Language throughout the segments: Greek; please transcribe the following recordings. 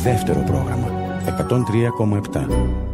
Δεύτερο πρόγραμμα 103,7.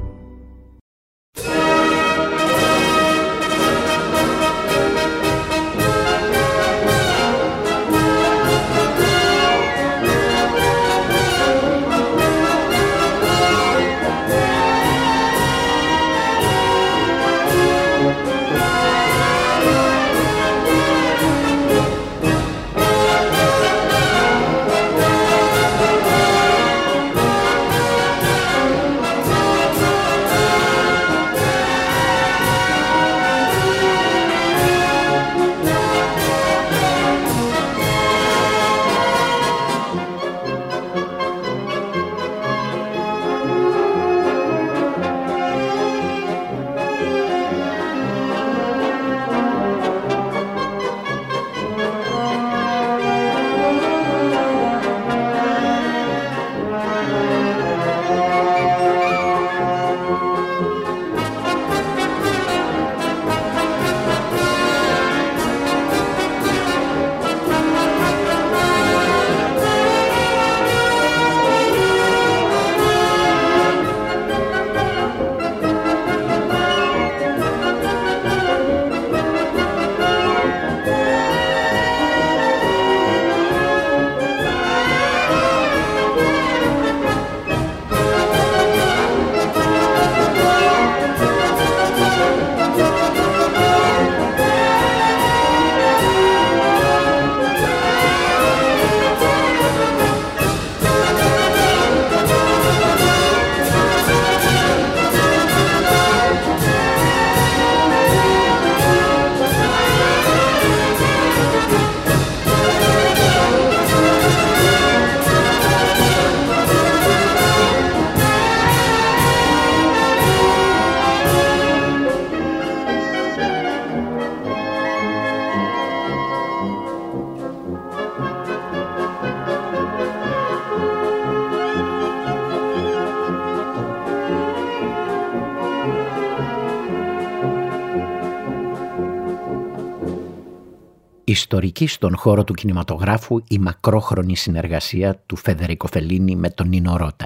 Ιστορική στον χώρο του κινηματογράφου η μακρόχρονη συνεργασία του Φεδερίκο Φελίνι με τον Νίνο Ρώτα.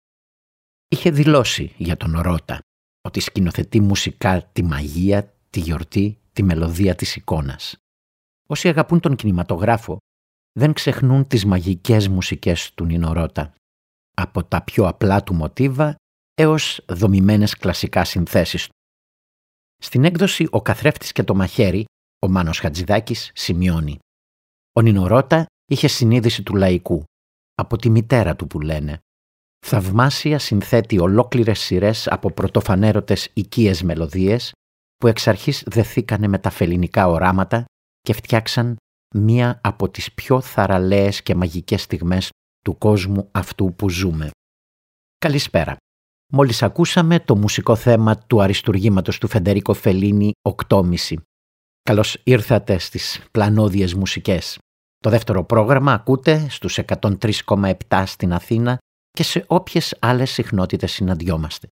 Είχε δηλώσει για τον Ρώτα ότι σκηνοθετεί μουσικά τη μαγεία, τη γιορτή, τη μελωδία της εικόνας. Όσοι αγαπούν τον κινηματογράφο δεν ξεχνούν τις μαγικές μουσικές του Νίνο Ρώτα, από τα πιο απλά του μοτίβα έως δομημένες κλασικά συνθέσεις του. Στην έκδοση «Ο καθρέφτης και το μαχαίρι» ο Μάνος Χατζηδάκης σημειώνει: ο Νίνο Ρώτα είχε συνείδηση του λαϊκού, από τη μητέρα του που λένε. Θαυμάσια συνθέτει ολόκληρες σειρές από πρωτοφανέρωτες οικίες μελωδίες που εξ αρχής δεθήκανε με τα φεληνικά οράματα και φτιάξαν μία από τις πιο θαραλέες και μαγικές στιγμές του κόσμου αυτού που ζούμε. Καλησπέρα. Μόλις ακούσαμε το μουσικό θέμα του αριστουργήματος του Φεντερίκο Φελίνι 8.30. Καλώς ήρθατε στις πλανόδιες μουσικές. Το δεύτερο πρόγραμμα ακούτε στους 103,7 στην Αθήνα και σε όποιες άλλες συχνότητες συναντιόμαστε.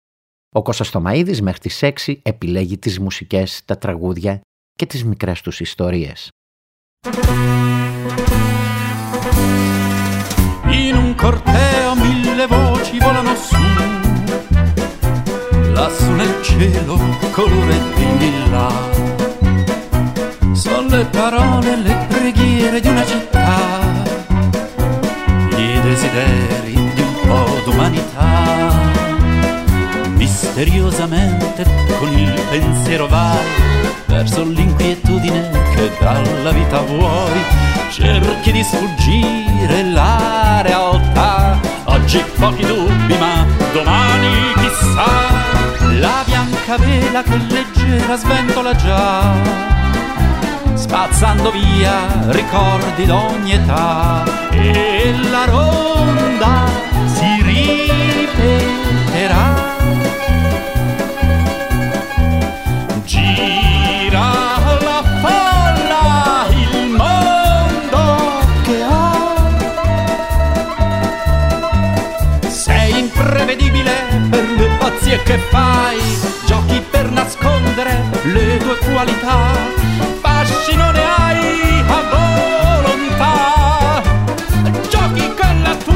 Ο Κώστας Θωμαΐδης μέχρι τις 6 επιλέγει τις μουσικές, τα τραγούδια και τις μικρές τους ιστορίες. In un corteo 1000 voci volano su, lassù nel cielo colore di lilla. Sono le parole, le preghiere di una città, i desideri di un po' d'umanità. Misteriosamente con il pensiero vai verso l'inquietudine che dalla vita vuoi. Cerchi di sfuggire la realtà. Oggi pochi dubbi ma domani chissà. La bianca vela che leggera sventola già, spazzando via ricordi d'ogni età. E la ronda si ripeterà. Gira la folla, il mondo che ha. Sei imprevedibile per le pazzie che fai, giochi per nascondere le tue qualità. Fascino ne hai a volontà, giochi con la tua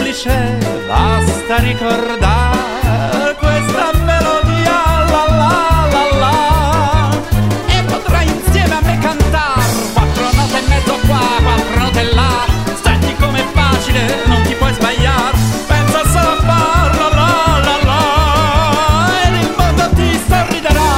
semplice, basta ricordare questa melodia, la la la la, e potrai insieme a me cantare 4 note e mezzo qua, 4 note là. Senti com'è facile, non ti puoi sbagliare, pensa solo a farlo, la la la, ed il mondo ti sorriderà.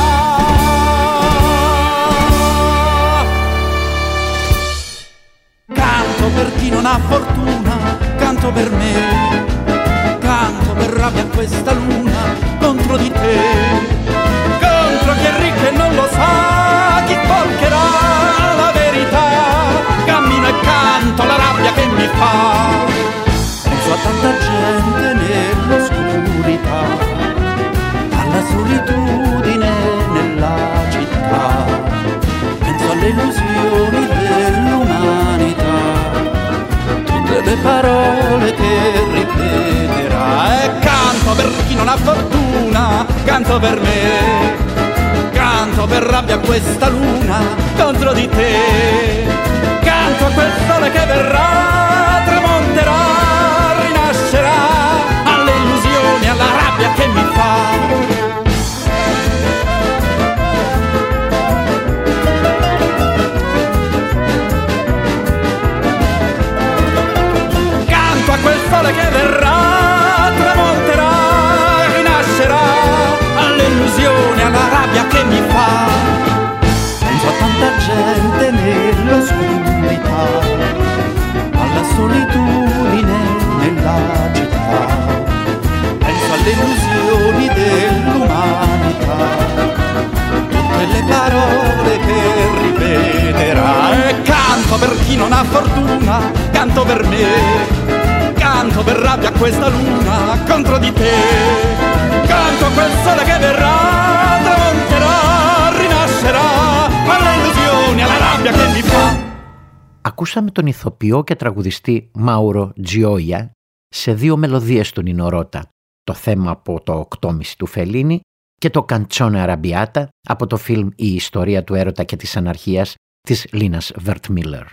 Canto per chi non ha fortuna, canto per me, canto per rabbia a questa luna contro di te, contro chi è ricco e non lo sa, chi tolcherà la verità. Cammino e canto la rabbia che mi fa, penso a tanta gente nell'oscurità, alla solitudine nella città, penso alle illusioni dell'umanità, tutte le parole che ripeterà. E canto per chi non ha fortuna, canto per me, canto per rabbia a questa luna contro di te, canto a quel sole che verrà, tramonterà, rinascerà, alle illusioni, alla rabbia che mi fa. A quel sole che verrà, tramonterà, rinascerà, alle illusioni, alla rabbia che mi fa. Penso a tanta gente nell'oscurità, alla solitudine nella città, penso alle illusioni dell'umanità, tutte le parole che ripeterà. E canto per chi non ha fortuna, canto per me, canto per rabbia a questa luna contro di te, canto a quel sole che verrà, tramonterà, rinascerà, alle illusioni, alla rabbia che mi fa. Ακούσαμε τον ηθοποιό και τραγουδιστή Μάουρο Τζιόια σε 2 μελωδίες του Νίνο Ρώτα, το θέμα από το 8,5 του Φελίνι και το Καντσόνε Αραμπιάτα από το φιλμ «Η ιστορία του έρωτα και της αναρχίας» της Λίνας Βερτμίλερ.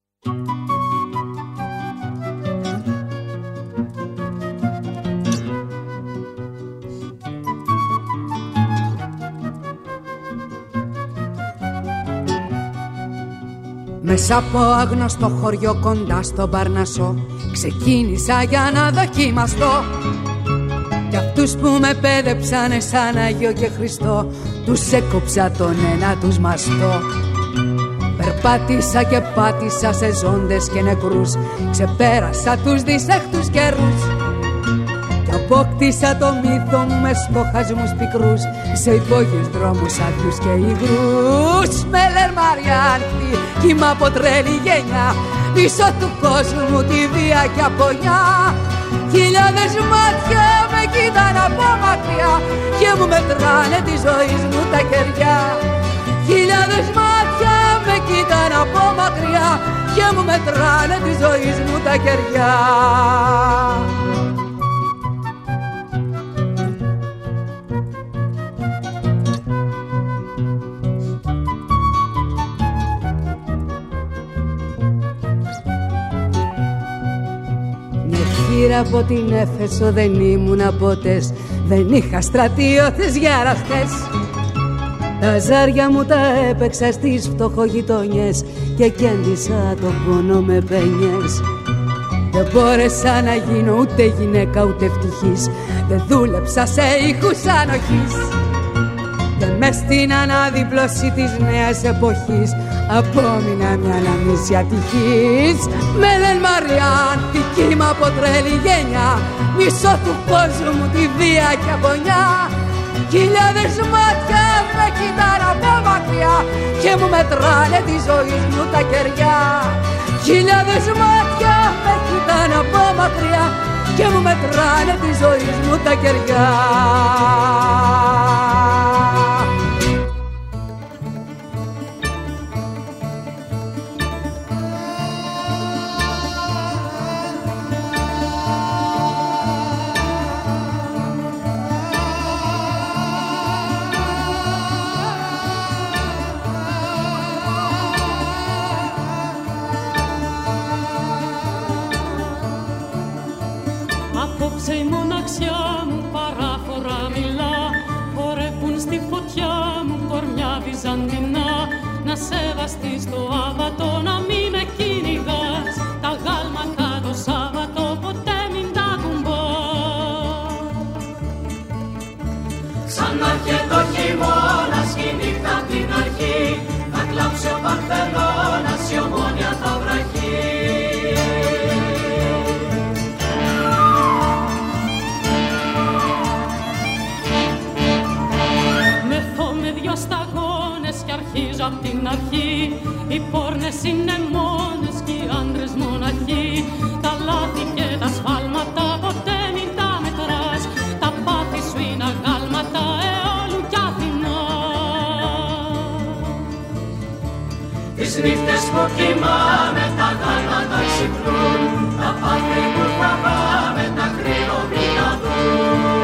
Μέσα από άγνωστο χωριό κοντά στον Παρνασσό ξεκίνησα για να δοκιμαστώ, κι αυτούς που με πέδεψανε σαν Άγιο και Χριστό τους έκοψα τον ένα τους μαστό. Περπάτησα και πάτησα σε ζώντες και νεκρούς, ξεπέρασα τους δυσέχτους καιρούς κι απόκτησα το μύθο μου με στοχασμούς πικρούς σε υπόγειους δρόμους άδειους και υγρούς. Με λένε Μαριάνθη κι είμαι από τρέλη γενιά, πίσω του κόσμου τη βία και απονιά. Χιλιάδες μάτια με κοίταν από μακριά και μου μετράνε τη ζωή μου τα κεριά. Χιλιάδες μάτια με κοίταν από μακριά και μου μετράνε τη ζωή μου τα κεριά. Από την Έφεσο δεν ήμουνα ποτές, δεν είχα στρατιώτες για ραχτές. Τα ζάρια μου τα έπαιξα στις φτωχογειτονιές και κέντησα τον πόνο με παινιές. Δεν μπόρεσα να γίνω ούτε γυναίκα ούτε ευτυχής, δεν δούλεψα σε ήχους ανοχής. Και μες στην αναδίπλωση της νέας εποχής απόμεινα μια αναμνήσια ατυχής. Με λένε Μαριάνθη κι είμαι από τρέλη γενιά, μισώ του κόσμου μου τη βία και απονιά. Χιλιάδες μάτια με κοιτάνε από μακριά και μου μετράνε τη ζωή μου τα κεριά. Χιλιάδες μάτια με κοιτάνε από μακριά και μου μετράνε τη ζωή μου τα κεριά. σεβαστή στο άβατο, να μη με κυνηγάς. Τα γάλματα το Σάββατο ποτέ μην τα κουμπάς. Ξανά και το χειμώνας και η νύχτα απ' την αρχή, θα κλάψει ο Παρθενώνας, η Ομόνια θα βραχεί. Αρχίζω απ' την αρχή, οι πόρνες είναι μόνες κι οι άντρες μοναχοί. Τα λάθη και τα σφάλματα ποτέ μην τα μετράς. Τα πάθη σου είναι αγάλματα αιώλου κι Αθηνά. Τις νύχτες που κοιμάμαι τα γάλματα ξυπνούν, τα πάθη που φοβάμαι τα κρύο μην τα δουν.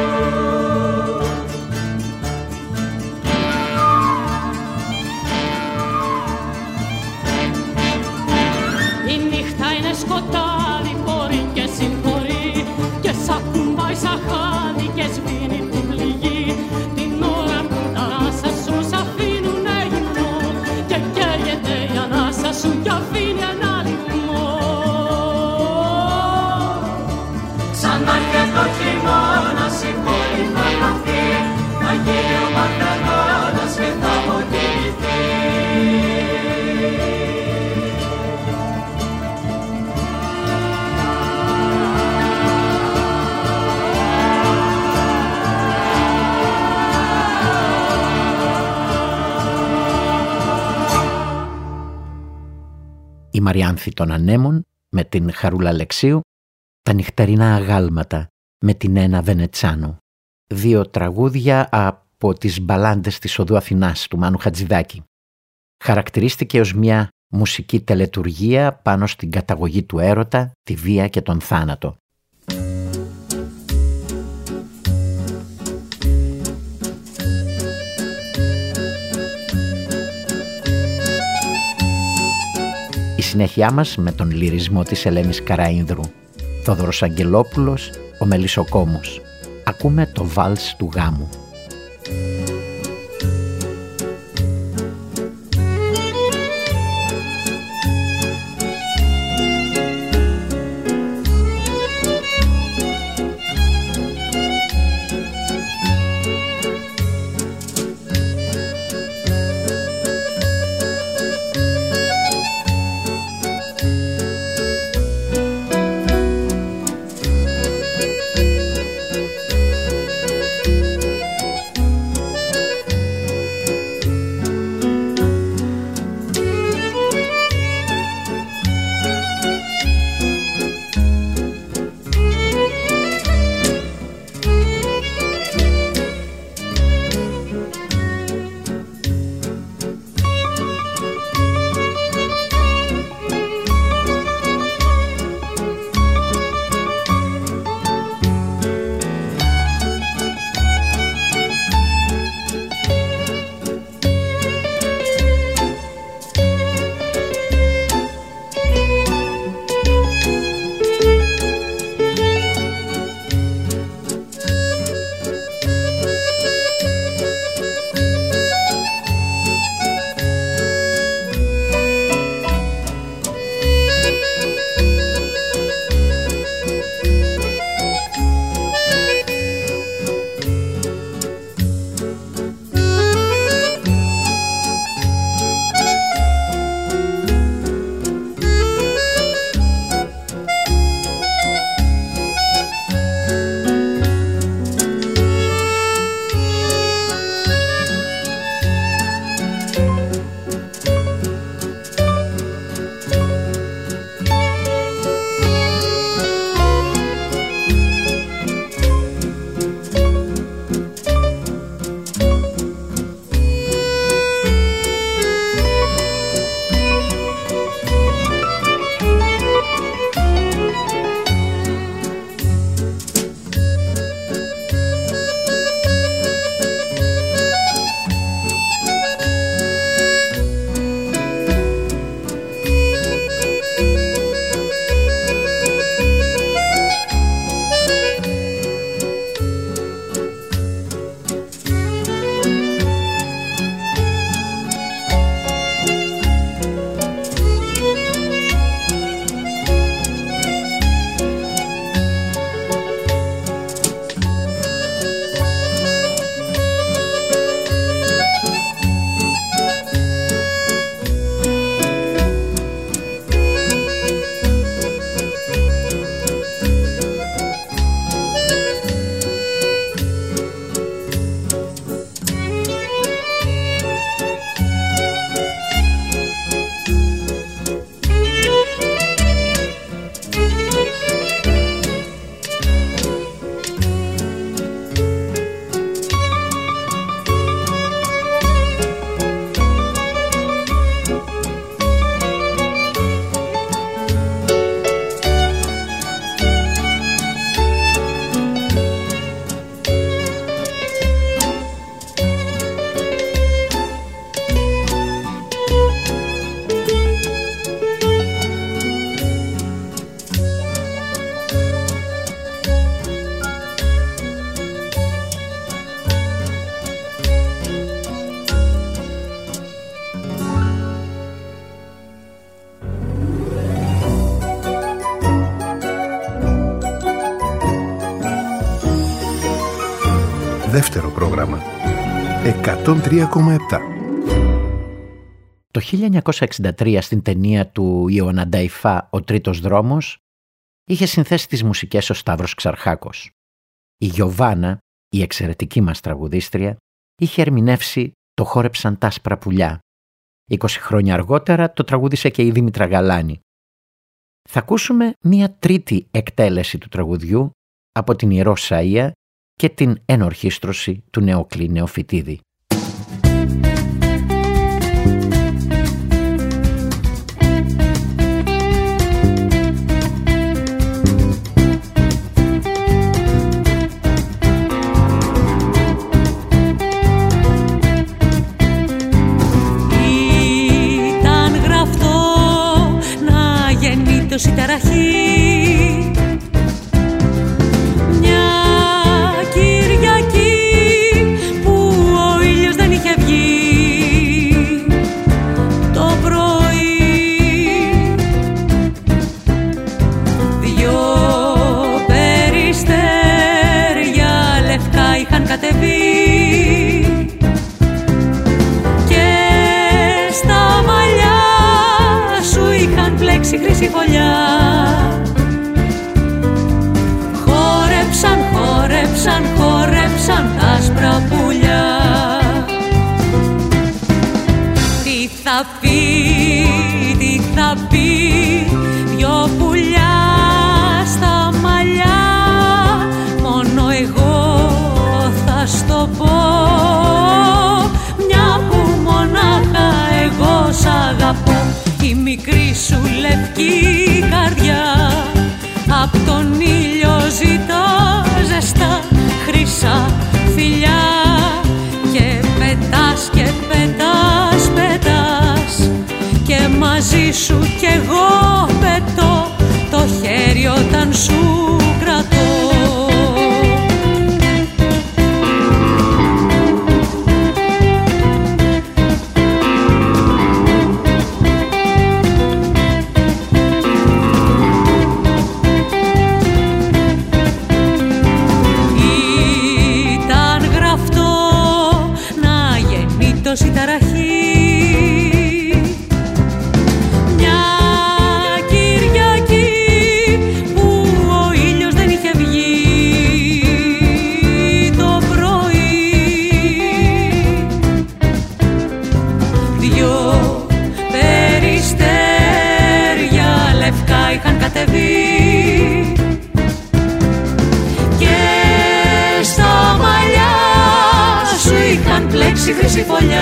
Σκοτάδι μπορεί και συγχωρεί και σ' ακουμπάει σαν χάδι και σβήνει την πληγή. Την ώρα που τα ανάσα σου σ' αφήνουνε γυμνό και καίγεται η ανάσα σου κι αφήνει ένα ρυθμό. Ξανά και το χειμώνας η πόλη θα χαθεί, θα γίνει ο Παρθενώνας και θα αποκοιμηθεί. Η Μαριάνθη των Ανέμων με την Χαρούλα Αλεξίου, τα νυχτερινά αγάλματα με την Ένα Βενετσάνο. 2 τραγούδια από τις μπαλάντες της Οδού Αθηνάς του Μάνου Χατζηδάκη. Χαρακτηρίστηκε ως μια μουσική τελετουργία πάνω στην καταγωγή του έρωτα, τη βία και τον θάνατο. Η συνέχειά μας με τον λυρισμό της Ελένης Καραΐνδρου. Θόδωρος Αγγελόπουλος, ο Μελισσοκόμος. Ακούμε το βάλς του γάμου. Δεύτερο πρόγραμμα. 103,7. Το 1963 στην ταινία του Ιωάννα Νταϊφά «Ο τρίτος δρόμος» είχε συνθέσει τις μουσικές ο Σταύρος Ξαρχάκος. Η Γιωβάνα, η εξαιρετική μας τραγουδίστρια, είχε ερμηνεύσει «Το χόρεψαν τ' άσπρα πουλιά». 20 χρόνια αργότερα το τραγούδισε και η Δήμητρα Γαλάνη. Θα ακούσουμε μία τρίτη εκτέλεση του τραγουδιού από την Ιερό Σαΐα και την ενορχήστρωση του Νεοκλή Νεοφυτίδη. Ήταν γραφτό να γεννεί τόση ταραχή, και στα μαλλιά σου είχαν πλέξει χρυσή φωλιά. Χόρεψαν, χόρεψαν, χόρεψαν τα άσπρα πουλιά. Τι θα πει δυο πουλιά στα μαλλιά, μόνο εγώ θα στο πω, μια που μονάχα εγώ σ' αγαπώ. Η μικρή σου λευκή καρδιά απ' τον ήλιο ζητά ζεστά χρυσά φιλιά, και πετάς και πετάς, πετάς, και μαζί σου κι εγώ πετώ, το χέρι όταν σου κρατώ. Τόση ταραχή, μια Κυριακή που ο ήλιος δεν είχε βγει το πρωί. Δυο περιστέρια λευκά είχαν κατεβεί και στα μαλλιά σου είχαν πλέξει χρυσή φωλιά.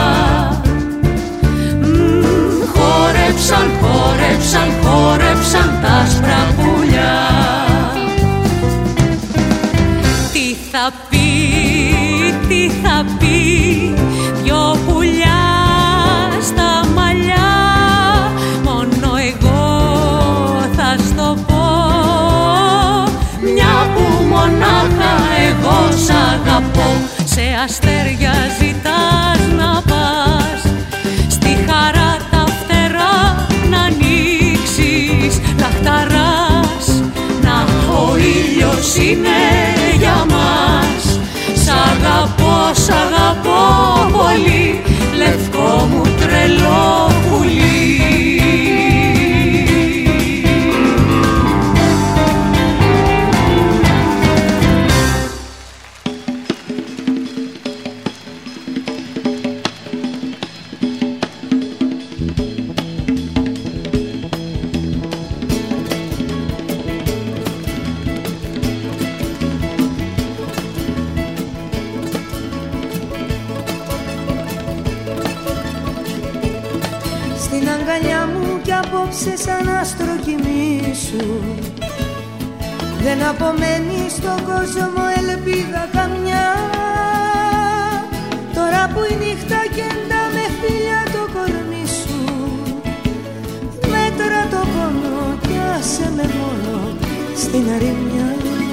Χόρεψαν, χόρεψαν, χόρεψαν τα άσπρα πουλιά. Τι θα πει δυο πουλιά στα μαλλιά, μόνο εγώ θα στο πω, μια που μονάχα εγώ σ' αγαπώ. Σε αστέρια ζητάς να πας, στη χαρά τα φτερά να ανοίξεις, λαχταράς, να ο ήλιος είναι για μας. Σ' αγαπώ πολύ, λευκό μου τρελό πουλί. Σαν άστρο κοιμήσου, δεν απομένει στον κόσμο ελπίδα καμιά. Τώρα που η νύχτα κεντά με φίλια το κορμί σου, μέτρα το πόνο κι άσε με μόνο στην αρρημιά.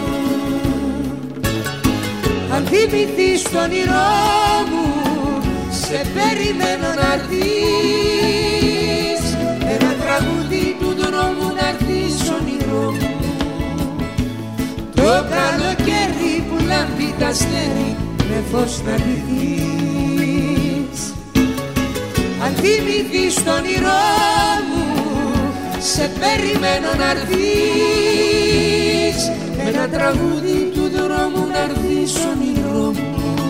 Αν θυμηθείς το όνειρό μου, σε περιμένω να'ρθείς, ένα τραγούδι του δρόμου να'ρθείς όνειρό μου. Το καλοκαίρι που λάμπει τ' αστέρι με φως να ντυθείς. Αν θυμηθείς το όνειρό μου, σε περιμένω να'ρθείς, με ένα τραγούδι του δρόμου να'ρθείς όνειρό μου.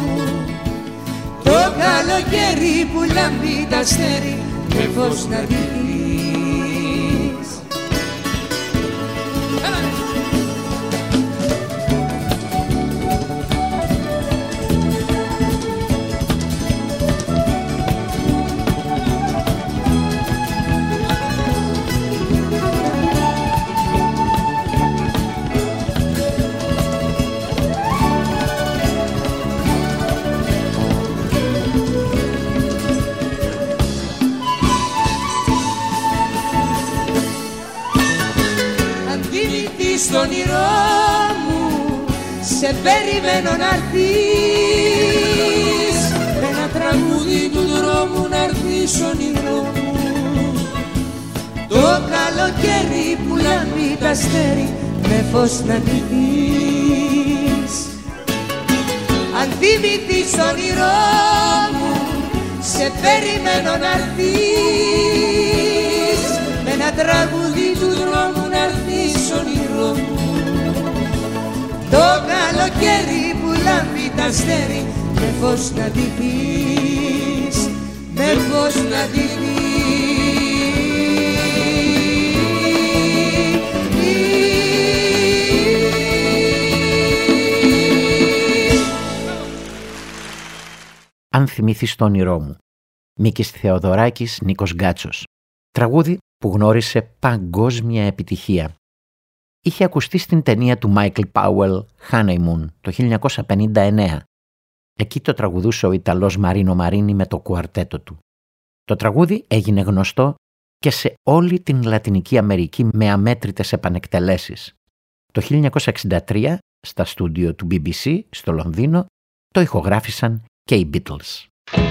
Το καλοκαίρι που λάμπει τ' αστέρι με φως να ντυθείς. Στο όνειρό μου σε περιμένω να'ρθείς, με ένα τραγούδι του δρόμου να'ρθείς όνειρό μου. Το καλοκαίρι που λάμπει τ' αστέρι με φως να ντυθείς. Αν θυμηθείς το όνειρό μου, σε περιμένω να'ρθείς, με ένα τραγούδι του δρόμου να'ρθείς όνειρό μου. Το καλοκαίρι που λάμπει τ' αστέρι με φως να ντυθείς, με φως να ντυθείς. Αν θυμηθείς το όνειρό μου. Μίκης Θεοδωράκης, Νίκος Γκάτσος. Τραγούδι που γνώρισε παγκόσμια επιτυχία. Είχε ακουστεί στην ταινία του Μάικλ Πάουελ Honeymoon το 1959. Εκεί το τραγουδούσε ο Ιταλός Μαρίνο Μαρίνι με το κουαρτέτο του. Το τραγούδι έγινε γνωστό και σε όλη την Λατινική Αμερική με αμέτρητες επανεκτελέσεις. Το 1963 στα στούντιο του BBC στο Λονδίνο το ηχογράφησαν και οι Beatles.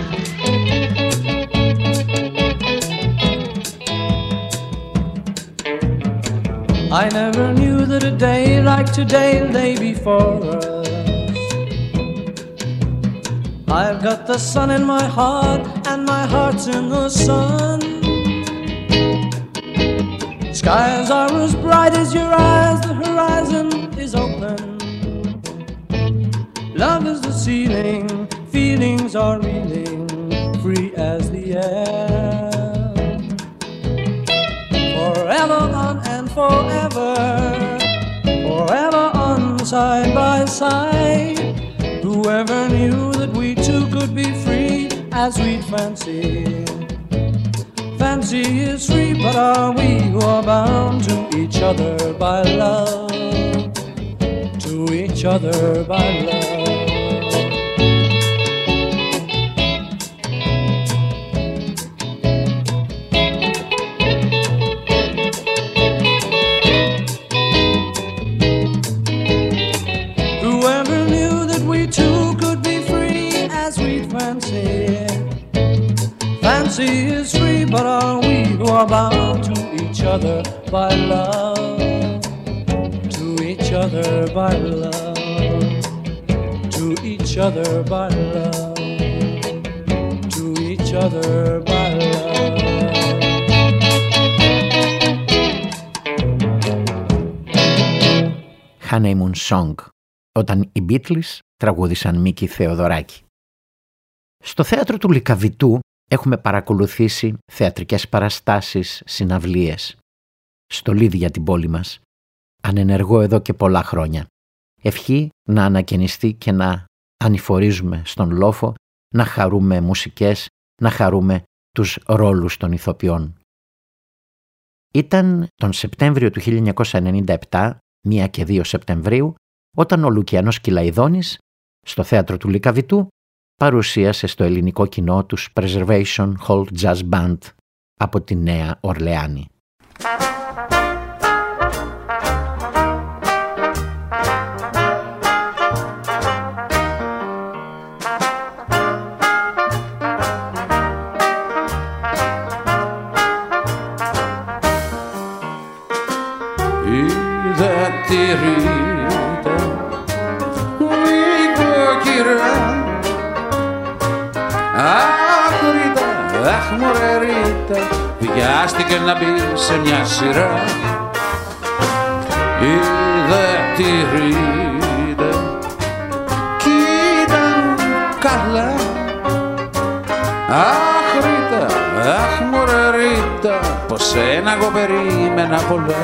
I never knew that a day like today lay before us. I've got the sun in my heart and my heart's in the sun. Skies are as bright as your eyes, the horizon is open. Love is the ceiling, feelings are reeling, free as the air. Forever on and forever, forever on side by side. Whoever knew that we two could be free as we'd fancy. Fancy is free, but are we who are bound to each other by love? To each other by love. Fancy is free, but are we who are bound to each other by love? To each other by love. To each other by love. To each other by love. Honeymoon Song, όταν οι Beatles τραγούδησαν Μίκη Θεοδωράκη. Στο θέατρο του Λυκαβητού έχουμε παρακολουθήσει θεατρικές παραστάσεις, συναυλίες. Στολίδι για την πόλη μας. Ανενεργώ εδώ και πολλά χρόνια. Ευχή να ανακαινιστεί και να ανηφορίζουμε στον λόφο, να χαρούμε μουσικές, να χαρούμε τους ρόλους των ηθοποιών. Ήταν τον Σεπτέμβριο του 1997, 1 και 2 Σεπτεμβρίου, όταν ο Λουκιανός Κυλαϊδόνης, στο θέατρο του Λυκαβητού, παρουσίασε στο ελληνικό κοινό τους Preservation Hall Jazz Band από τη Νέα Ορλεάνη. Είδα τη ρήτα, αχ μωρέ Ρίτα, βιάστηκε να μπει σε μια σειρά. Είδε τη Ρίτα κι ήταν καλά. Αχ Ρίτα, αχ μωρέ Ρίτα, πως ένα εγώ περίμενα πολλά.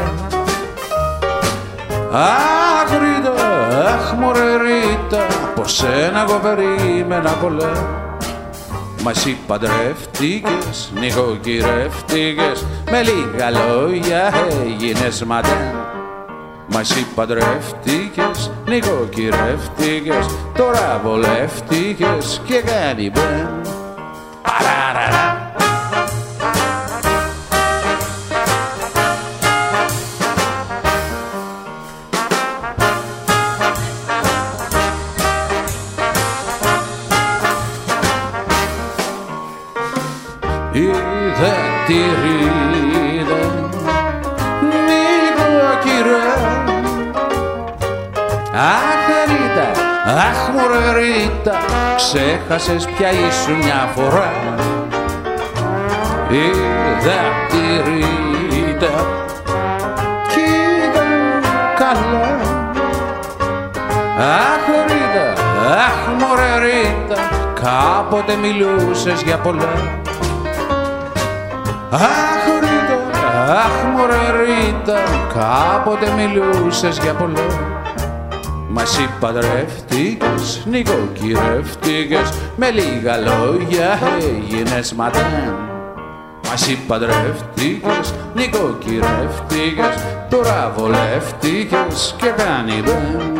Αχ Ρίτα, αχ μωρέ Ρίτα, πως ένα εγώ περίμενα πολλά. Μα εσύ παντρεύτηκες, νοικοκυρεύτηκες, με λίγα λόγια έγινες μαντέν. Μα εσύ παντρεύτηκες, νοικοκυρεύτηκες, τώρα βολεύτηκες και κάνει μπεν. Παραραρα. Είδε τη Ρίτα, νοικοκυρά. Αχ Ρίτα, αχ μωρέ Ρίτα, ξέχασες πια ήσουν μια φορά. Είδα τη Ρίτα κι ήταν καλά. Αχ Ρίτα, αχ μωρέ Ρίτα, κάποτε μιλούσες για πολλά. Αχ Ρίτα, αχ μωρέ Ρίτα, κάποτε μιλούσες για πολλά. Μα εσύ παντρεύτηκες, νοικοκυρεύτηκες, με λίγα λόγια έγινες μαντέν. Μα εσύ παντρεύτηκες, νοικοκυρεύτηκες, τώρα βολεύτηκες και κάνει μπεν.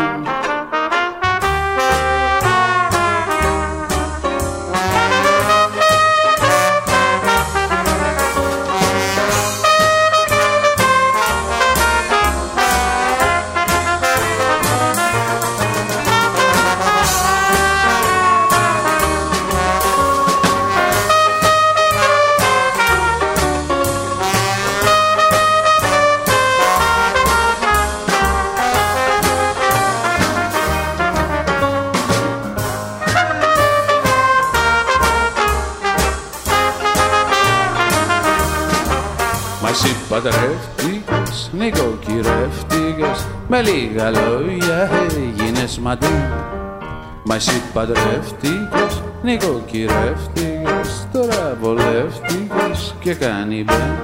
Παντρεύτηκες, νοικοκυρεύτηκες, με λίγα λόγια έγινες μαντέν. Μα εσύ παντρεύτηκες, νοικοκυρεύτηκες, τώρα βολεύτηκες και κάνει μπεν.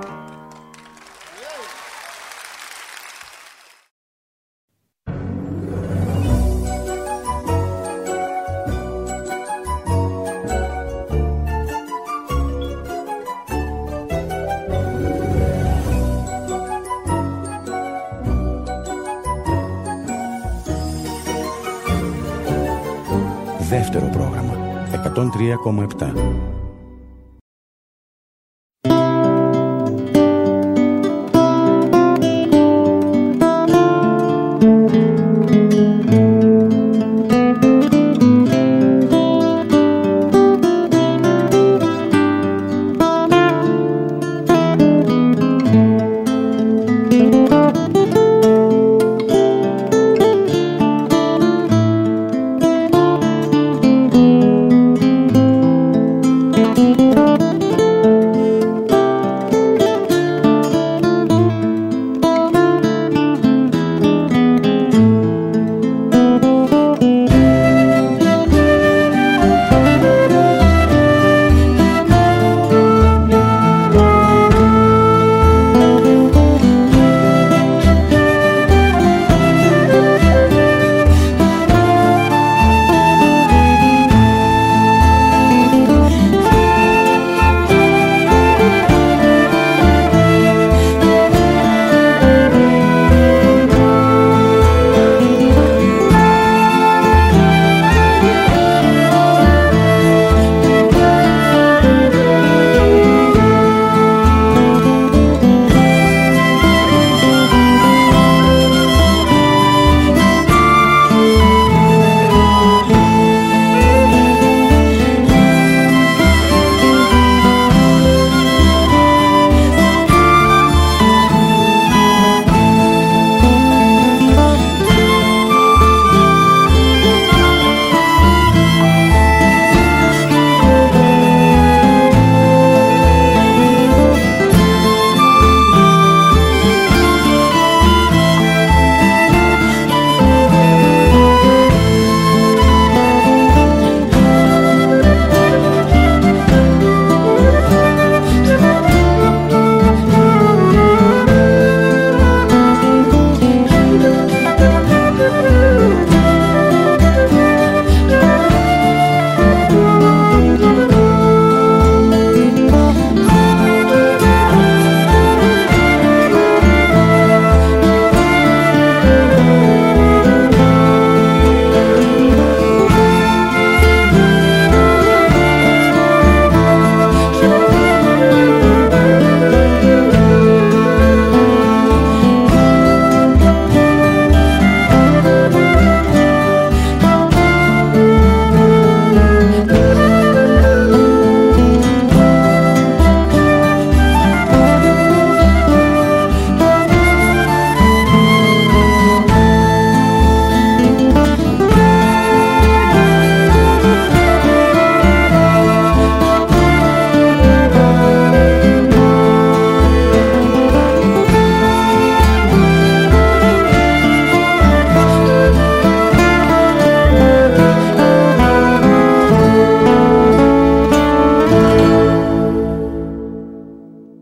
Δεύτερο πρόγραμμα 103,7.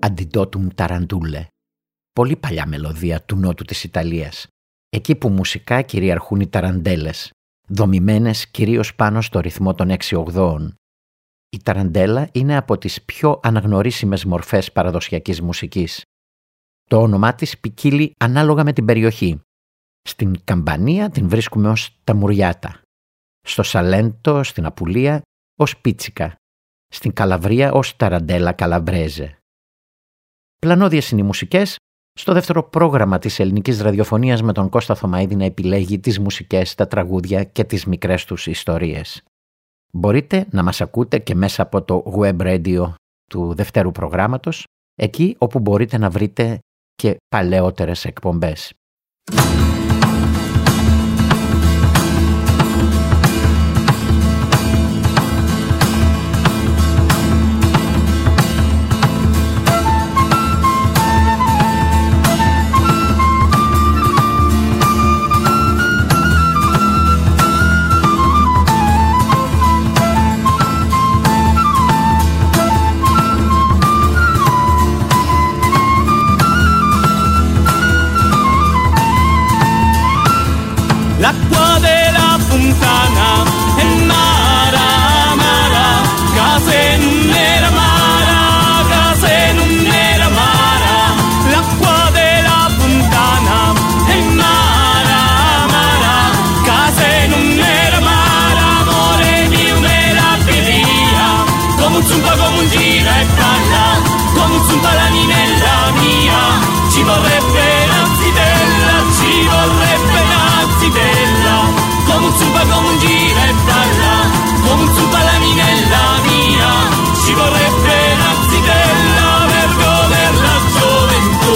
Antidotum Tarantule. Πολύ παλιά μελωδία του νότου της Ιταλίας. Εκεί που μουσικά κυριαρχούν οι ταραντέλες, δομημένες κυρίως πάνω στο ρυθμό των 6/8. Η ταραντέλα είναι από τις πιο αναγνωρίσιμες μορφές παραδοσιακής μουσικής. Το όνομά της ποικίλει ανάλογα με την περιοχή. Στην Καμπανία την βρίσκουμε ως ταμουριάτα. Στο Σαλέντο, στην Απουλία, ως πίτσικα. Στην Καλαβρία ως ταραντέλα καλαβρέζε. Πλανώδιες είναι οι μουσικές. Στο δεύτερο πρόγραμμα της ελληνικής ραδιοφωνίας με τον Κώστα Θωμαίδη να επιλέγει τις μουσικές, τα τραγούδια και τις μικρές τους ιστορίες. Μπορείτε να μας ακούτε και μέσα από το web radio του δευτέρου προγράμματος, εκεί όπου μπορείτε να βρείτε και παλαιότερες εκπομπές. L'acqua della fontana è mara, mara, case non era mara, case non era mara. L'acqua della fontana è mara, mara, case non era mara. Amore mio me la via, come un zumba, come un gira e parla, come un zumba la ninella mia. Ci vorrebbe una zitella, ci vorrebbe una zitella, come un zumba, come un gira e balla, come un zumba la minella mia. Ci vorrebbe una zitella per goder la gioventù.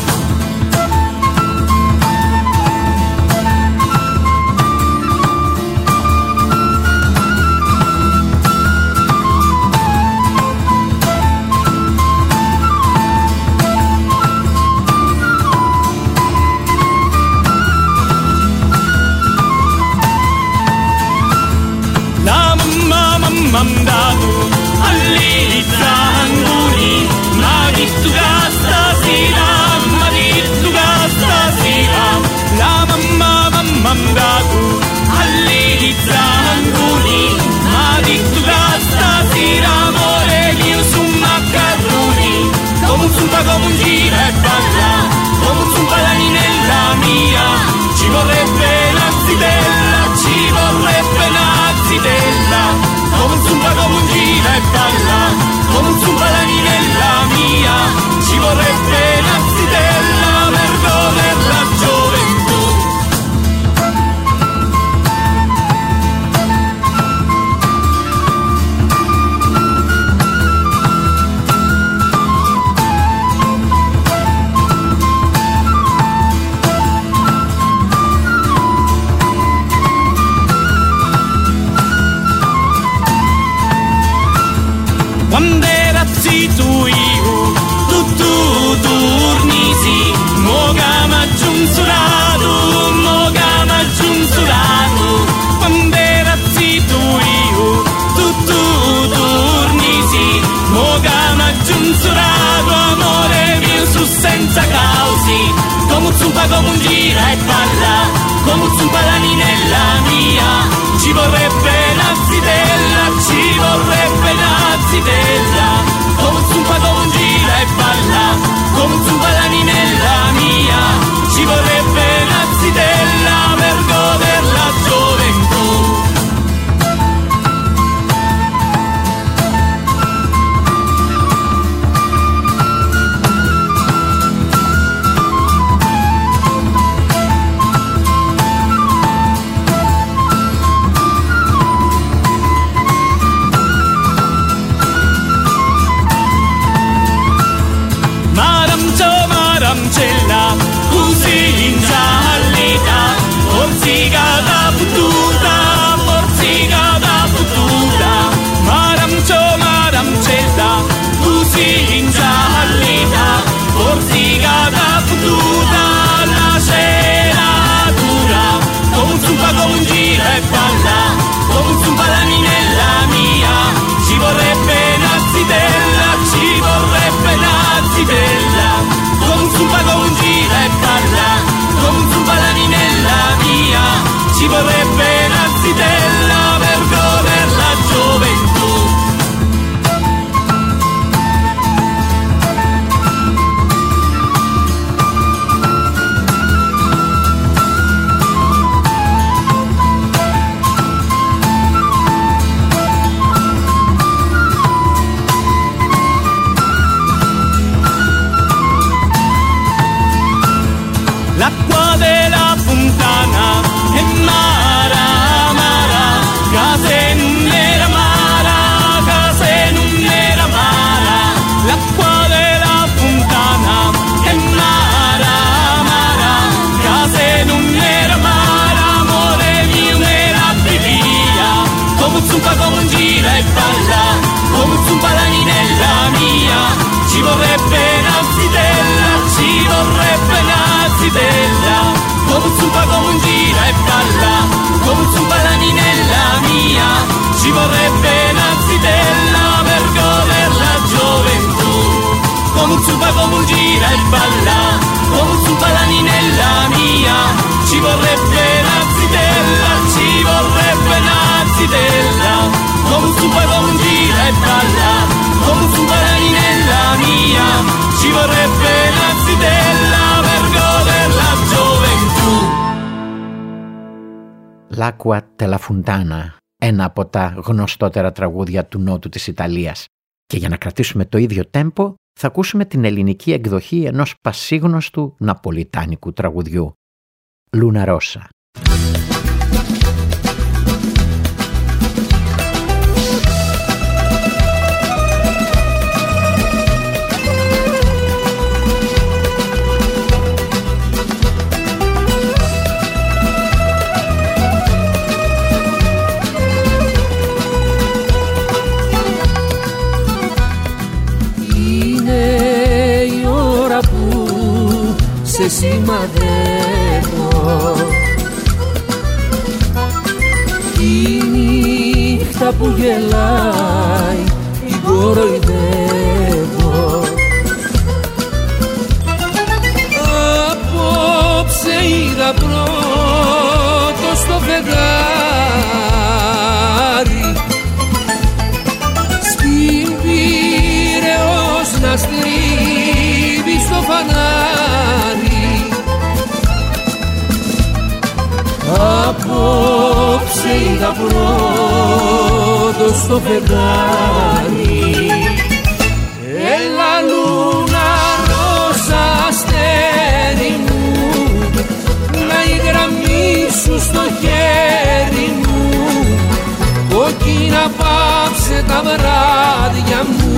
Mandato all'Izzanguni, ma di tu stasera, ma di tu stasera. La mamma m'ha mandato all'Izzanguni, ma di tu stasera. Amore mio su maccaroni, come un zumba, come un gira e balla, come un zumba la ninella mia. Ci vorrebbe una zitella, ci vorrebbe una zitella, come un zumba, come un gira e balla, come un zumba la ninella mia. Ci vorrebbe una zitella per goder la gioventù. Quando era zitto io, tu tornisi, mo che m'ha giunsurato, mo che m'ha giunsurato. Quando era zitto io, tu tornisi, mo che m'ha giunsurato. Amore mio su senza causi, come un zumba, come un gira e balla, come un zumba la ninella mia. Ci vorrebbe una zitella, ci vorrebbe una zitella, come un zumba, come un gira e balla, come un zumba la ninella mia. Ci vorrebbe una zitella per goder la gioventù. balla come un zumpalanina mia. Ci vorrebbe una zitella, ci vorrebbe una zitella, come un zumpa, come un gira e balla come un zumpalanina mia. Ci vorrebbe una zitella per godere la gioventù, come un zumpa, come un gira e balla come un zumpalanina mia. Ci vorrebbe una zitella, ci vorrebbe una zitella, come un zumpa, come un gira e balla come un zumpalanina mia. Ci vorrebbe una zitella per godere la gioventù. L'Acqua della Fontana, ένα από τα γνωστότερα τραγούδια του νότου της Ιταλίας. Και για να κρατήσουμε το ίδιο τέμπο θα ακούσουμε την ελληνική εκδοχή ενός πασίγνωστου ναπολιτάνικου τραγουδιού, Λούνα Ρώσα. Σε σημαδεύω, η νύχτα που γελάει την κοροϊδεύω. Απόψε είδα πρώτο στο φεγγάρι, στην Πειραιώς να στρίβει στο φανάρι. Απόψε είδα πρώτο στο φεγγάρι. Έλα Λούνα Ρώσα αστέρι μου, να η γραμμή σου στο χέρι μου, κόκκινα πάψε τα βράδια μου,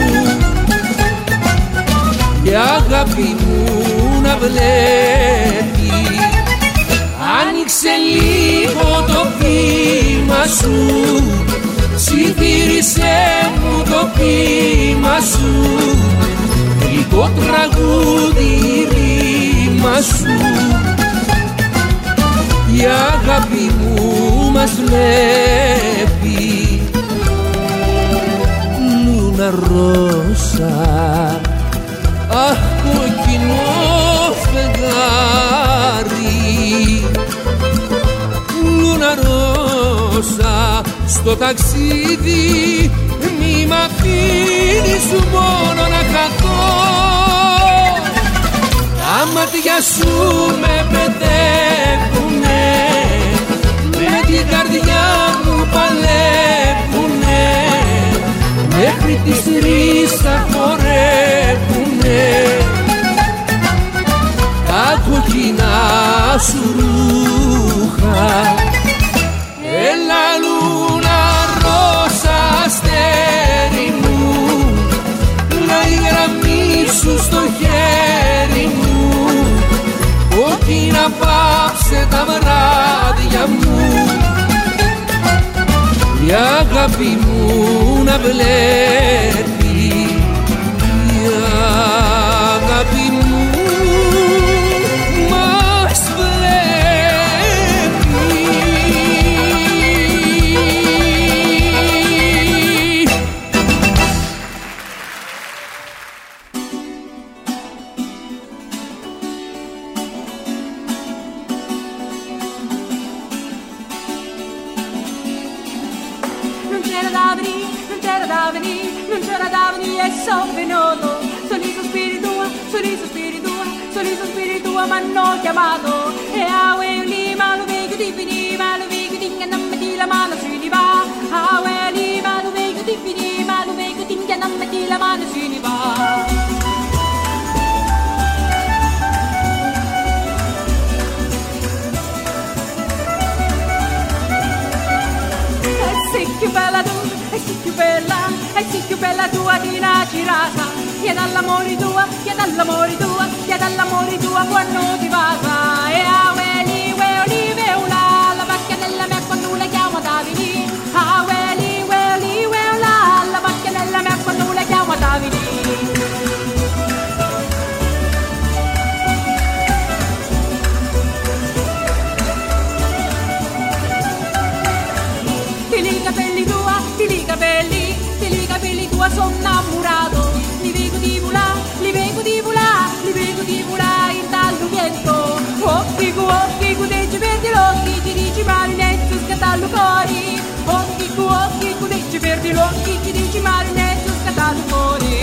η αγάπη μου να βλέπει. Άνοιξε λίγο το ποίημα σου, ψιθύρισε μου το ποίημα σου, γλυκό τραγούδι ρήμα σου. Η αγάπη μου μας βλέπει. Λούνα Ρώσα, αχ κοκκινό φεγγάρι, Λούνα Ρώσα, στο ταξίδι μη μ' αφήνεις μόνο να χαθώ. Τα μάτια σου με παιδεύουνε, με την καρδιά μου παλεύουνε, μέχρι τις 3 θα χορεύουνε τα κοκκινά σου ρούχα. Έλα Λούνα Ρώσα αστέρι μου, να η γραμμή σου στο χέρι μου, κόκκινα πάψε τα βράδια μου, η αγάπη μου να βλέπει, η αγάπη μου μας βλέπει. Non c'era da venire e sono venuto, sorriso spirito tuo mi hanno chiamato, e a lì ma lo vedo di finire, ma lo vedo di che non metti la mano su di va, a lì ma lo vedo di finire, ma lo vedo di che non metti la mano su di va. Sei più bella tu, sei più bella, sei più bella tua di una girata, e dall'amore tua, e dall'amore tua, e dall'amore tua quando ti vasa, e a ueli, la vecchia della me quando la chiamo da venire, a ueli, la marinettos κατά του χωρί.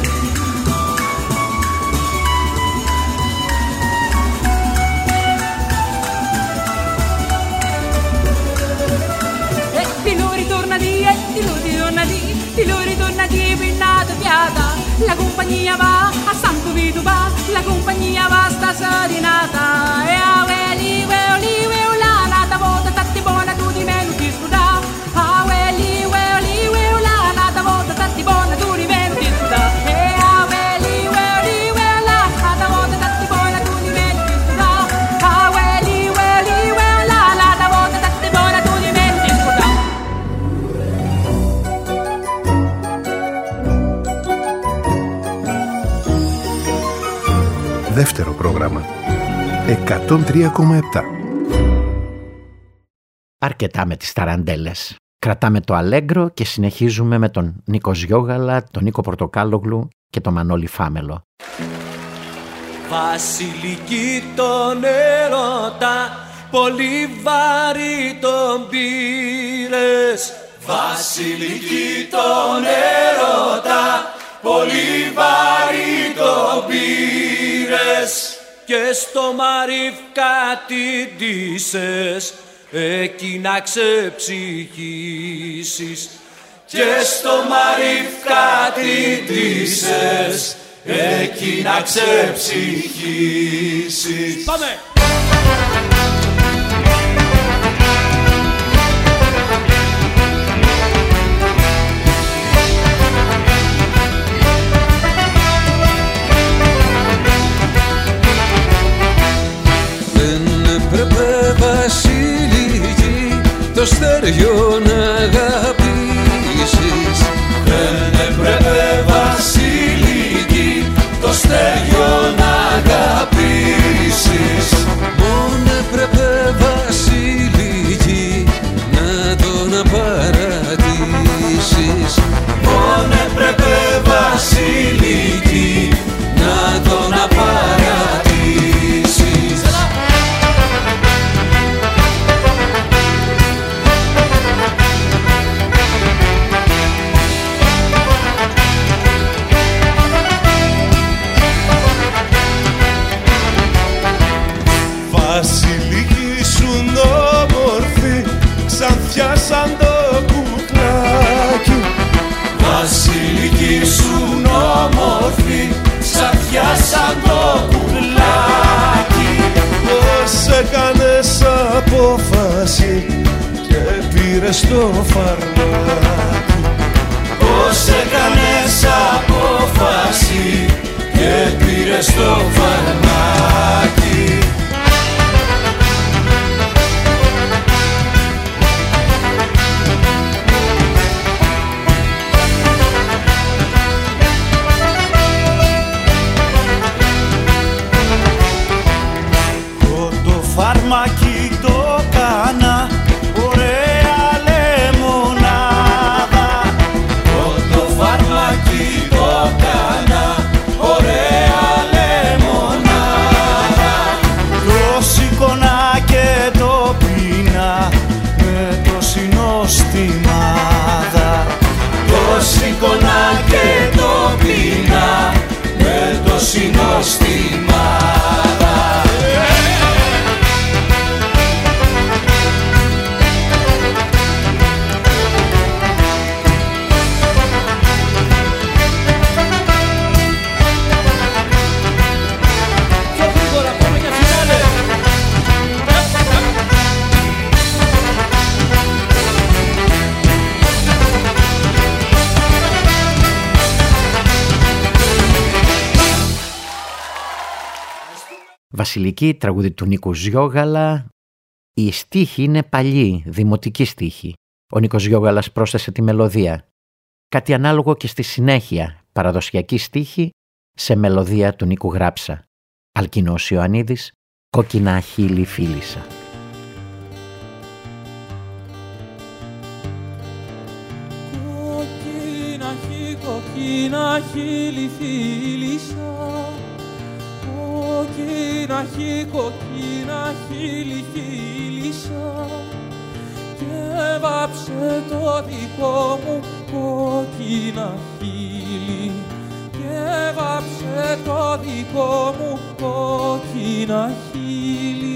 Di lui ritorna di pinnato piata. La compagnia va a Santo Vito va, la compagnia va sta serenata. E a veli, la nata volta tatti buona tu di meno ti scuda. A veli, la nata volta tatti buona tu di meno ti scuda. E a veli, la nata volta tatti buona tu di meno ti scuda. A veli, la nata volta tatti buona tu di meno ti scuda. Δεύτερο πρόγραμμα 103,7. Αρκετά με τις ταραντέλες. Κρατάμε το αλέγκρο και συνεχίζουμε με τον Νίκο Ζιόγαλα, τον Νίκο Πορτοκάλογλου και τον Μανώλη Φάμελο. Βασιλική τον έρωτα, πολύ βαρύ τον πήρες. Βασιλική τον έρωτα, πολύ βαρύ τον πήρες. Και στο Μαρίφ κάτι ντύσες, εκεί να ξεψυχήσεις. Και στο Μαρίφ κάτι ντύσες, εκεί να ξεψυχήσεις. Πάμε! Βασιλική, το στεριό να αγαπήσεις. Δεν έπρεπε Βασιλική, το στεριό να αγαπήσεις. Μόνο έπρεπε Βασιλική, να τον παρατήσεις. Μόνο έπρεπε Βασιλική, να τον παρατήσεις. Βασιλική σου όμορφη, ξανθιά σαν το κουκλάκι. Βασιλική σου όμορφη, ξανθιά σαν το κουκλάκι. Πώς έκανες απόφαση και πήρες το φαρμάκι. Πώς έκανες απόφαση και πήρες το φαρμάκι. Φαρμάκι το κάνα, ωραία λεμονάδα. Το φαρμάκι το κάνα, ωραία λεμονάδα. Το σηκώνα και το πίνα με το συνοστιμάδα. Το σηκώνα και το πίνα με το συνοστιμάδα. Βασιλική, τραγούδι του Νίκου Ζιόγαλα. Η στίχη είναι παλιή, δημοτική στίχη. Ο Νίκος Ζιόγαλας πρόσθεσε τη μελωδία. Κάτι ανάλογο και στη συνέχεια, παραδοσιακή στίχη σε μελωδία του Νίκου Γράψα. Αλκινός Ιωαννίδης, κόκκινα χείλη φίλησα. Κόκκινα χείλη φίλησα, κόκκινα χείλη φίλησα, και βάψε το δικό μου κόκκινο κόκκινα χείλη και βάψε το δικό μου κόκκινα χείλη.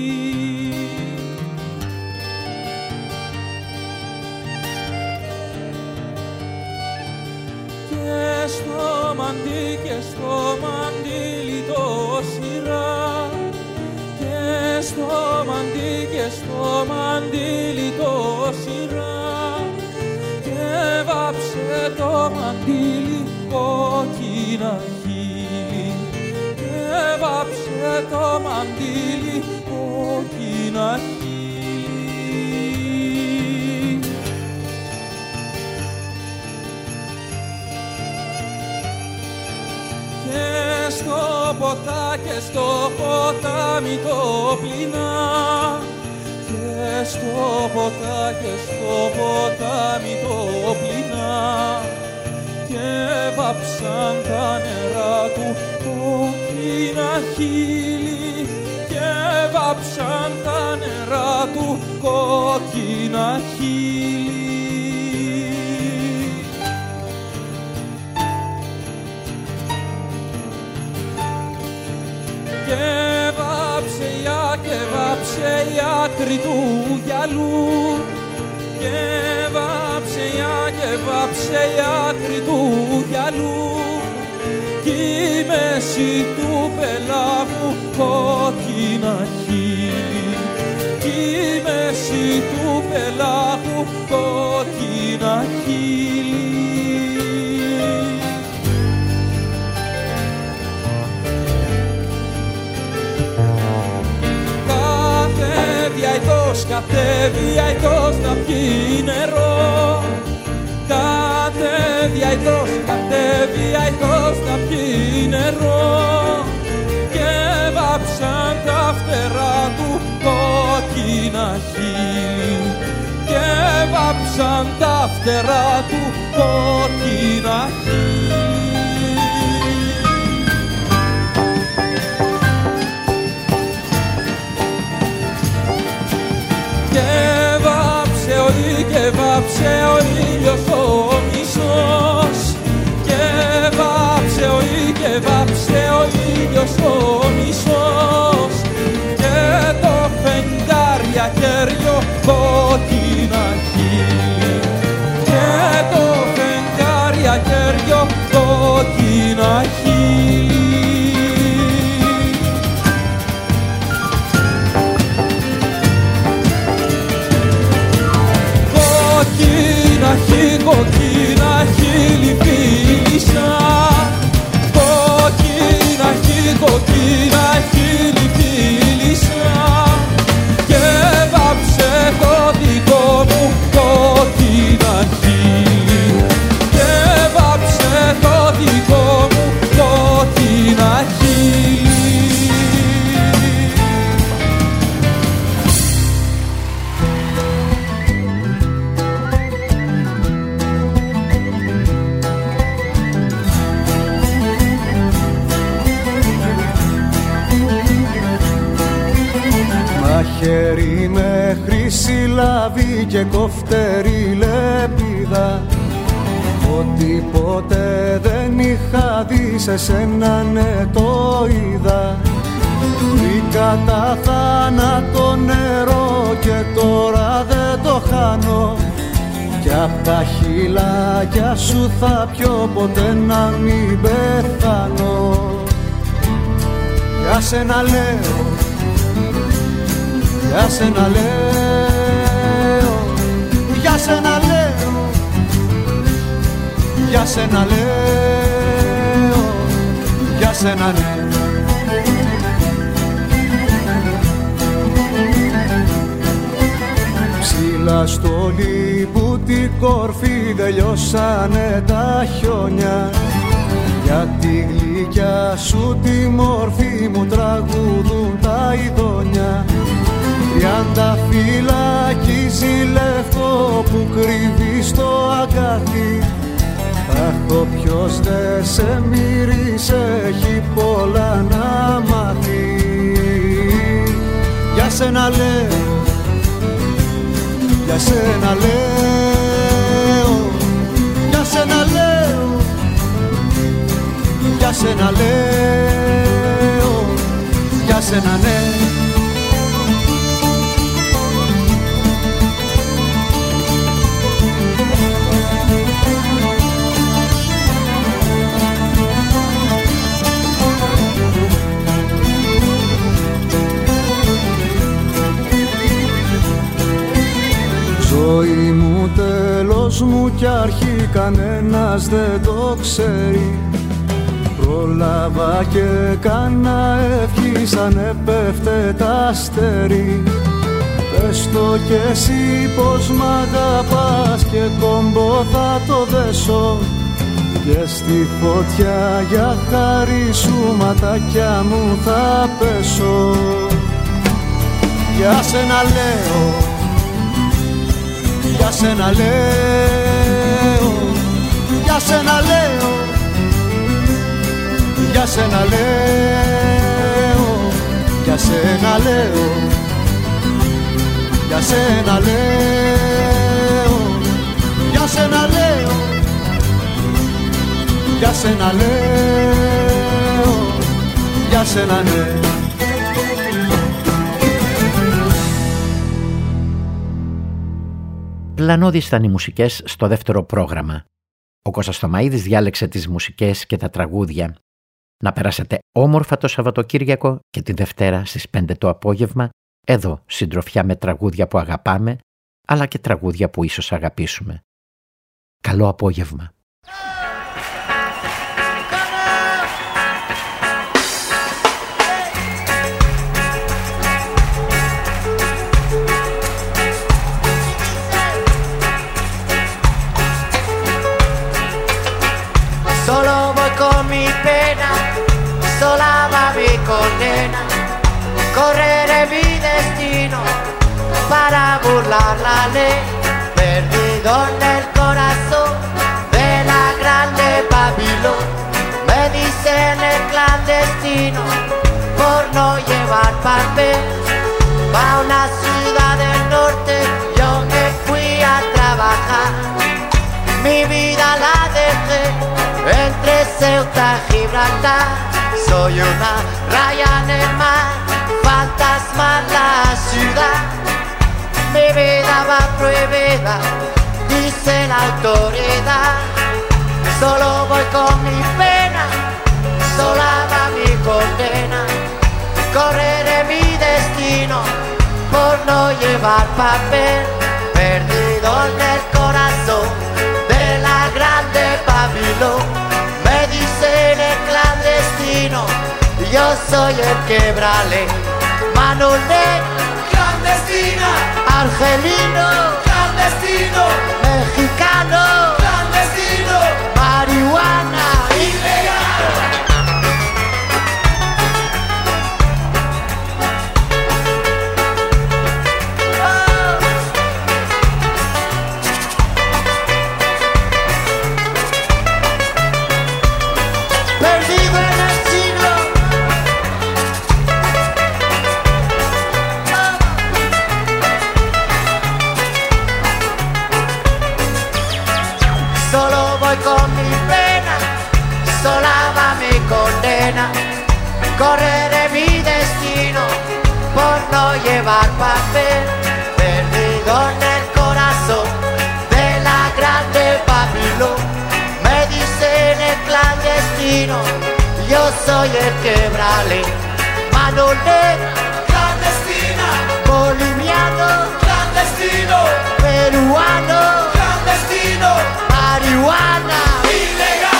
Και στο μαντίλι το σειρά, και στο μαντίλι το σειρά, και βάψε το μαντίλι κόκκινα χείλη, και βάψε το μαντίλι κόκκινα χείλη. Και στο ποτάμι το πλυνά, και στο ποτάμι το πλυνά, και βάψαν τα νερά του κόκκινα χείλη, και βάψαν τα νερά του κόκκινα χείλη. Και βάψε η άκρη του γυαλού, και βάψε η άκρη του γυαλού, κι η μέση του πελάγου κόκκινα χείλη, κι η μέση του πελάγου κόκκινα χείλη. Κατέβει αητός να πιει νερό, κατέβει αητός να πιει νερό, και βάψαν τα φτερά του κόκκινα χείλη, και βάψαν τα φτερά του κόκκινα χείλη. Και βάψε ο ήλιος ο μισός, και βάψε ο ήλιος ο μισός, και το φεγγάρι ακέραιο κόκκινα χείλη, και το φεγγάρι ακέραιο κόκκινα χείλη. Κόκκινα χείλη φίλησα, κόκκινα χείλη φίλησα, και βάψε το δικό μου κόκκινα χείλη, και βάψε το δικό μου κόκκινα χείλη. Χέρι με χρυσή λαβή και κοφτερή λεπίδα, ότι ποτέ δεν είχα δει σε σένα, ναι το είδα. Βρήκα τα θάνατο νερό και τώρα δεν το χάνω, κι απ' τα χειλάκια σου θα πιω ποτέ να μην πεθάνω. Για σένα λέω, για σένα λέω, για σένα λέω, για σένα λέω, για σένα λέω. Ψηλά στο λίπου την κορφή τελειώσανε τα χιόνια, για τη γλυκιά σου τη μορφή μου τραγουδούν τα ειδόνια. 30 φυλακίζει λευκό που κρύβει στο αγκάθι, αχ όποιος δε σε μύρισε έχει πολλά να μάθει. Για σένα λέω, για σένα λέω, για σένα σένα λέω, για σένα ναι. Ζωή μου, τέλος μου κι αρχή κανένας δεν το ξέρει. Πρόλαβα και κάνα ευχή σαν έπεφτε τ' αστέρι. Πες το κι εσύ πως μ' αγαπάς και κόμπο θα το δέσω και στη φωτιά για χάρη σου ματάκια μου θα πέσω. Για σένα λέω, για σένα λέω, για σένα λέω, για σένα λέω, για σένα λέω, για σένα λέω, για σένα λέω, για σένα λέω, για σένα ναι. Πλανώδεις ήταν οι μουσικές στο δεύτερο πρόγραμμα. Ο Κώστας Θωμαΐδης διάλεξε τις μουσικές και τα τραγούδια. Να περάσετε όμορφα το Σαββατοκύριακο και τη Δευτέρα στις 5 το απόγευμα, εδώ συντροφιά με τραγούδια που αγαπάμε, αλλά και τραγούδια που ίσως αγαπήσουμε. Καλό απόγευμα. Solo voy con mi pena, sola va mi condena. Correré mi destino para burlar la ley. Perdido en el corazón de la grande Babilón. Me dicen el clandestino por no llevar papel. Va a una ciudad del norte, yo me fui a trabajar. Mi vida la dejé entre Ceuta y Gibraltar. Soy una raya en el mar, fantasma en la ciudad. Mi vida va prohibida, dice la autoridad. Solo voy con mi pena, sola va mi condena. Correré mi destino por no llevar papel. Perdido en el corazón de la grande Babilón. Me dicen el clandestino, yo soy el quebrale. Manolé, clandestina. Argelino, clandestino. Mexicano, clandestino. Marihuana, ilegal. Correré mi destino por no llevar papel. Perdido en el corazón de la grande Babilón. Me dicen el clandestino, yo soy el quebrale. Manolera, clandestina. Boliviano, clandestino. Peruano, clandestino. Marihuana, ilegal.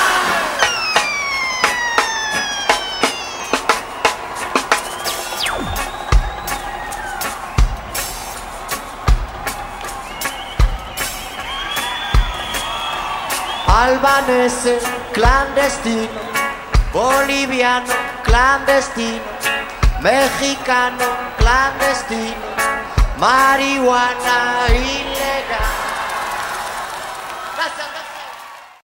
Albanese, clandestino. Boliviano, clandestino. Mexicano, clandestino. Marihuana, ilegal.